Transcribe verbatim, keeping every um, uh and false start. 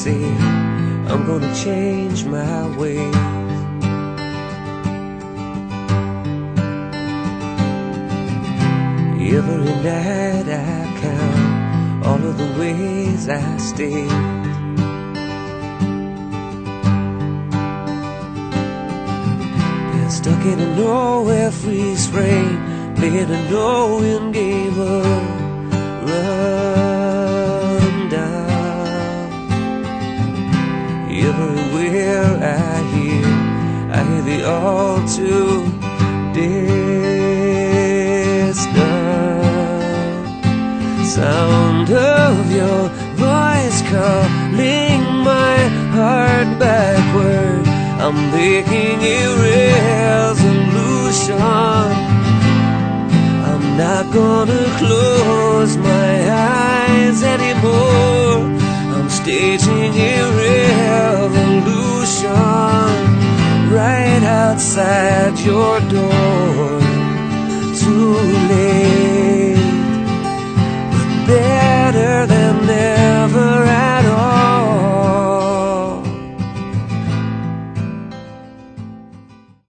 say I'm gonna change my ways. Every night I count all of the ways I stay. Been stuck in a nowhere freeze frame, playing a no-win game of run down. Everywhere I hear, I hear the all too distant sound of your voice calling my heart backward. I'm making a resolution. I'm not gonna close my eyes anymore. I'm staging a revolution right outside your door. Too late, but better than never.